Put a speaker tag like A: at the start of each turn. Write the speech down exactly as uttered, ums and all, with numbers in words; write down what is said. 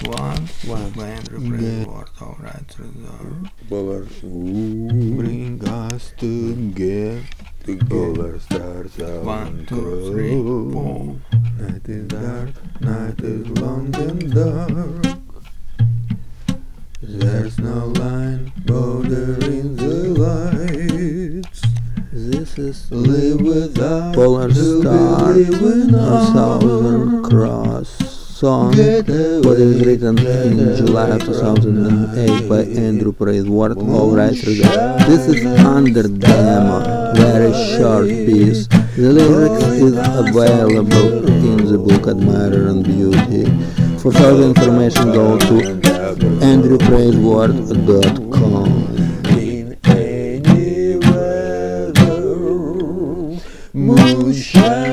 A: One,
B: One.
A: by Andrew Praise Word, alright, reserve.
B: Polar.
A: Bring us together.
B: Polar stars out
A: One,
B: and
A: two, three, four.
B: Night is dark, night is long and dark. There's no line bordering the lights.
A: This is
B: Live without
A: Polar
B: to
A: Star,
B: believe in
A: a Southern Cross song.
B: Get
A: What is
B: away,
A: written in July of two thousand eight by Andrew Praise Word, alright, reserve. This is under demo, very short piece. The lyrics is available in the book Admirer and Beauty. For further information go to andrew praise word dot com.
B: in any weather, moonshine.